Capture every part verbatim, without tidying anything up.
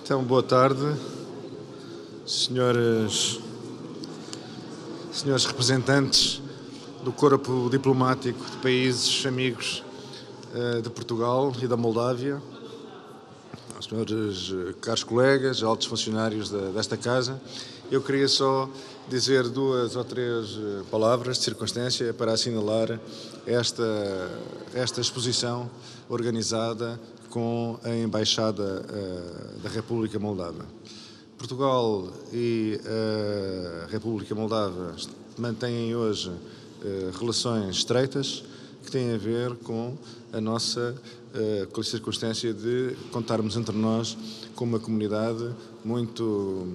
Então, boa tarde, senhores, senhores representantes do corpo diplomático de países amigos uh, de Portugal e da Moldávia, senhores uh, caros colegas, altos funcionários da, desta casa. Eu queria só dizer duas ou três uh, palavras de circunstância para assinalar esta, esta exposição organizada com a Embaixada uh, da República Moldava. Portugal e a República Moldava mantêm hoje uh, relações estreitas que têm a ver com a nossa uh, com a circunstância de contarmos entre nós com uma comunidade muito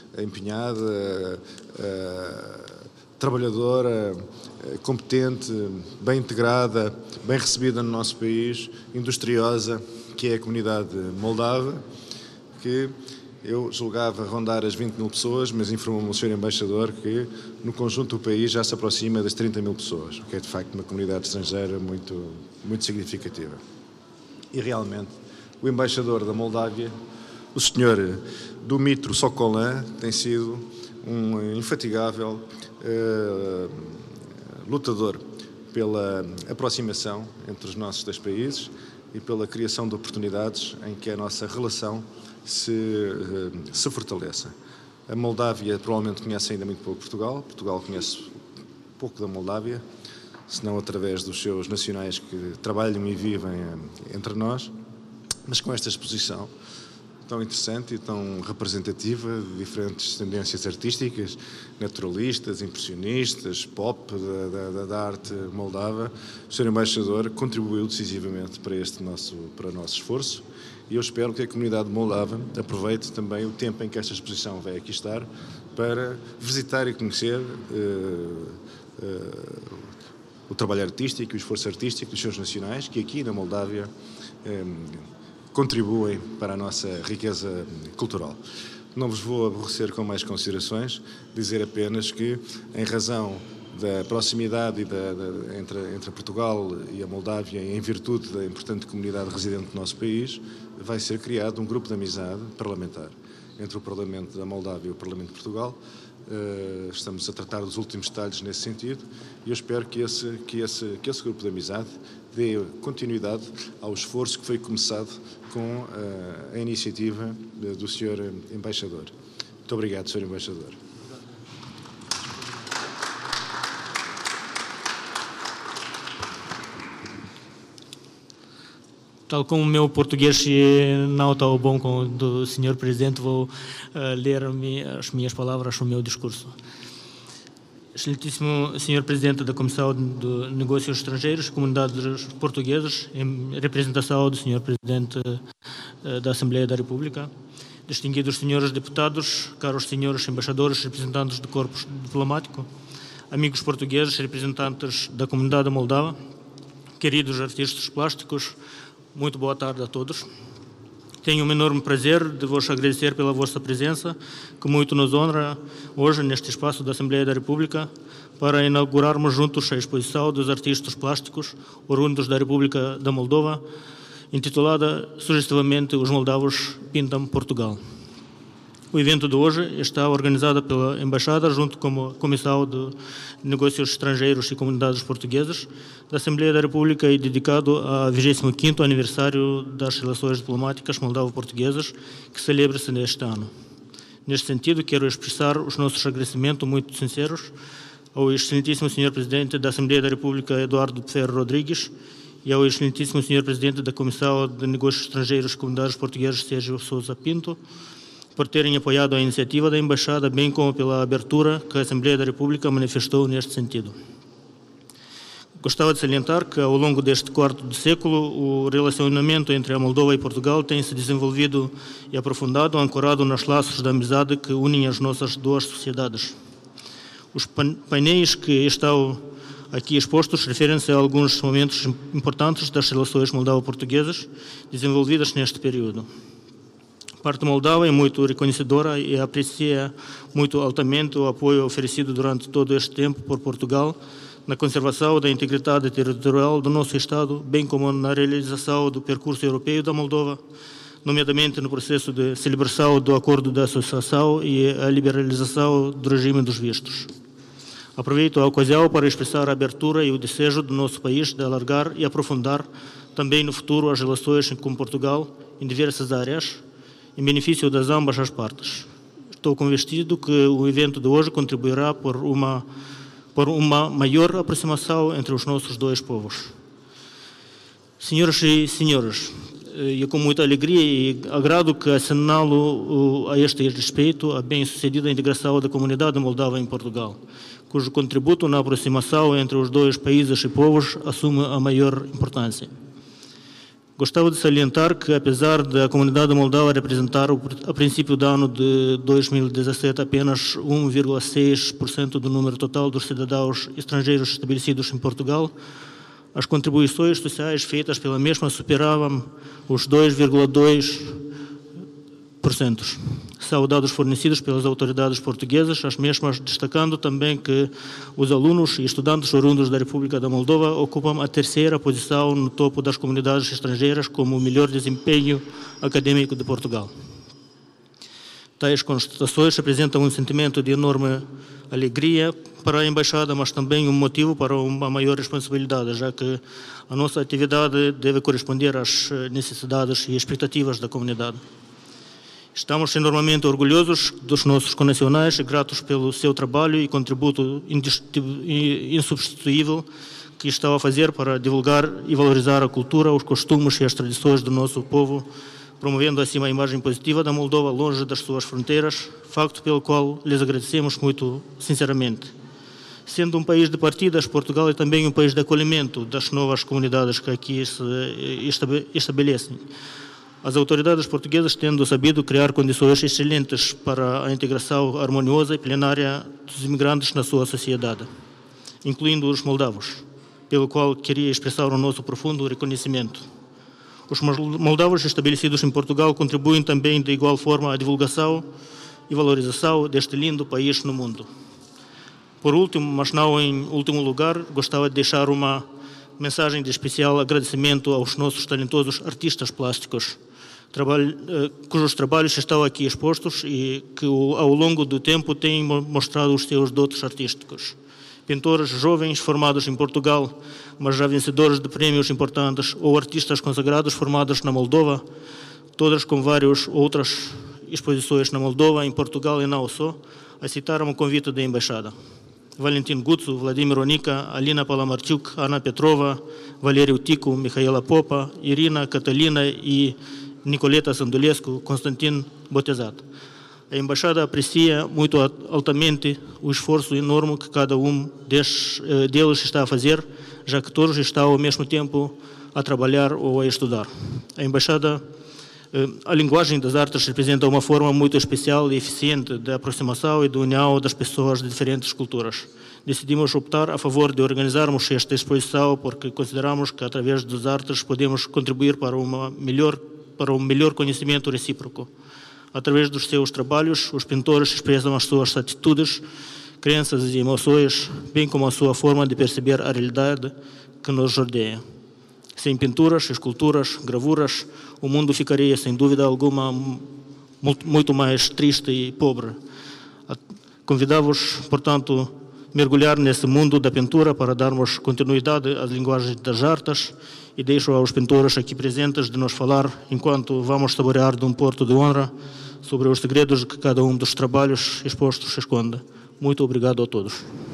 empenhada, uh, trabalhadora, uh, competente, bem integrada, bem recebida no nosso país, industriosa, que é a comunidade moldava, que eu julgava rondar as vinte mil pessoas, mas informou-me o senhor Embaixador que no conjunto do país já se aproxima das trinta mil pessoas, o que é de facto uma comunidade estrangeira muito, muito significativa. E realmente o Embaixador da Moldávia, o senhor Dumitru Sokolan, tem sido um infatigável uh, lutador pela aproximação entre os nossos dois países e pela criação de oportunidades em que a nossa relação se, se fortaleça. A Moldávia provavelmente conhece ainda muito pouco Portugal, Portugal conhece pouco da Moldávia, senão através dos seus nacionais que trabalham e vivem entre nós, mas com esta exposição tão interessante e tão representativa de diferentes tendências artísticas, naturalistas, impressionistas, pop, da, da, da arte moldava, o senhor Embaixador contribuiu decisivamente para este nosso, para o nosso esforço e eu espero que a comunidade moldava aproveite também o tempo em que esta exposição vai aqui estar para visitar e conhecer uh, uh, o trabalho artístico e o esforço artístico dos seus nacionais, que aqui na Moldávia um, contribuem para a nossa riqueza cultural. Não vos vou aborrecer com mais considerações, dizer apenas que, em razão da proximidade e da, da, entre, entre Portugal e a Moldávia, e em virtude da importante comunidade residente do nosso país, vai ser criado um grupo de amizade parlamentar entre o Parlamento da Moldávia e o Parlamento de Portugal. Uh, estamos a tratar dos últimos detalhes nesse sentido e eu espero que esse, que, esse, que esse grupo de amizade dê continuidade ao esforço que foi começado com uh, a iniciativa do senhor Embaixador. Muito obrigado, senhor Embaixador. Tal como o meu português não está bom como o do senhor Presidente, vou uh, ler as minhas palavras, o meu discurso. Excelentíssimo senhor Presidente da Comissão de Negócios Estrangeiros e Comunidades Portuguesas, em representação do senhor Presidente uh, da Assembleia da República, distinguidos senhores deputados, caros senhores embaixadores, representantes do corpo diplomático, amigos portugueses, representantes da comunidade moldava, queridos artistas plásticos, muito boa tarde a todos. Tenho um enorme prazer de vos agradecer pela vossa presença, que muito nos honra hoje neste espaço da Assembleia da República, para inaugurarmos juntos a exposição dos artistas plásticos oriundos da República da Moldova, intitulada sugestivamente Os Moldavos Pintam Portugal. O evento de hoje está organizado pela Embaixada, junto com a Comissão de Negócios Estrangeiros e Comunidades Portuguesas da Assembleia da República e dedicado ao vigésimo quinto aniversário das relações diplomáticas moldavo-portuguesas, que celebra-se neste ano. Neste sentido, quero expressar os nossos agradecimentos muito sinceros ao excelentíssimo senhor Presidente da Assembleia da República, Eduardo Ferro Rodrigues, e ao excelentíssimo senhor Presidente da Comissão de Negócios Estrangeiros e Comunidades Portuguesas, Sérgio Sousa Pinto, por terem apoiado a iniciativa da Embaixada, bem como pela abertura que a Assembleia da República manifestou neste sentido. Gostava de salientar que, ao longo deste quarto de século, o relacionamento entre a Moldova e Portugal tem se desenvolvido e aprofundado, ancorado nos laços de amizade que unem as nossas duas sociedades. Os painéis que estão aqui expostos referem-se a alguns momentos importantes das relações moldavo-portuguesas desenvolvidas neste período. A parte moldava é muito reconhecedora e aprecia muito altamente o apoio oferecido durante todo este tempo por Portugal na conservação da integridade territorial do nosso Estado, bem como na realização do percurso europeu da Moldova, nomeadamente no processo de celebração do acordo de associação e a liberalização do regime dos vistos. Aproveito a ocasião para expressar a abertura e o desejo do nosso país de alargar e aprofundar também no futuro as relações com Portugal em diversas áreas, em benefício das ambas as partes. Estou convencido que o evento de hoje contribuirá por uma, por uma maior aproximação entre os nossos dois povos. Senhoras e senhores, é com muita alegria e agrado que assinalo a este respeito a bem-sucedida integração da comunidade moldava em Portugal, cujo contributo na aproximação entre os dois países e povos assume a maior importância. Gostava de salientar que, apesar da comunidade moldava representar, a princípio do ano de dois mil e dezassete, apenas um vírgula seis por cento do número total dos cidadãos estrangeiros estabelecidos em Portugal, as contribuições sociais feitas pela mesma superavam os dois vírgula dois por cento. São dados fornecidos pelas autoridades portuguesas, as mesmas destacando também que os alunos e estudantes oriundos da República da Moldova ocupam a terceira posição no topo das comunidades estrangeiras como o melhor desempenho acadêmico de Portugal. Tais constatações representam um sentimento de enorme alegria para a Embaixada, mas também um motivo para uma maior responsabilidade, já que a nossa atividade deve corresponder às necessidades e expectativas da comunidade. Estamos enormemente orgulhosos dos nossos connacionais e gratos pelo seu trabalho e contributo insubstituível que estão a fazer para divulgar e valorizar a cultura, os costumes e as tradições do nosso povo, promovendo assim uma imagem positiva da Moldova longe das suas fronteiras, facto pelo qual lhes agradecemos muito sinceramente. Sendo um país de partidas, Portugal é também um país de acolhimento das novas comunidades que aqui se estabelecem. As autoridades portuguesas tendo sabido criar condições excelentes para a integração harmoniosa e plenária dos imigrantes na sua sociedade, incluindo os moldavos, pelo qual queria expressar o nosso profundo reconhecimento. Os moldavos estabelecidos em Portugal contribuem também de igual forma à divulgação e valorização deste lindo país no mundo. Por último, mas não em último lugar, gostava de deixar uma mensagem de especial agradecimento aos nossos talentosos artistas plásticos, trabalho, cujos trabalhos estão aqui expostos e que ao longo do tempo têm mostrado os seus dotes artísticos. Pintores jovens formados em Portugal, mas já vencedores de prémios importantes, ou artistas consagrados formados na Moldova, todas com várias outras exposições na Moldova, em Portugal e não só, aceitaram o convite da Embaixada. Valentin Guțu, Vladimir Onica, Alina Palamarciuc, Ana Petrova, Valeriu Ticu, Mihaela Popa, Irina, Catalina e Nicoleta Sandulescu, Constantin Botezat. A Embaixada aprecia muito altamente o esforço enorme que cada um deles está a fazer, já que todos estão ao mesmo tempo a trabalhar ou a estudar. A Embaixada, a linguagem das artes representa uma forma muito especial e eficiente de aproximação e de união das pessoas de diferentes culturas. Decidimos optar a favor de organizarmos esta exposição porque consideramos que através das artes podemos contribuir para, uma melhor, para um melhor conhecimento recíproco. Através dos seus trabalhos, os pintores expressam as suas atitudes, crenças e emoções, bem como a sua forma de perceber a realidade que nos rodeia. Sem pinturas, esculturas, gravuras, o mundo ficaria, sem dúvida alguma, muito mais triste e pobre. Convidamos, portanto, a mergulhar nesse mundo da pintura para darmos continuidade às linguagens das artes e deixo aos pintores aqui presentes de nos falar, enquanto vamos saborear de um porto de honra, sobre os segredos que cada um dos trabalhos expostos esconde. Muito obrigado a todos.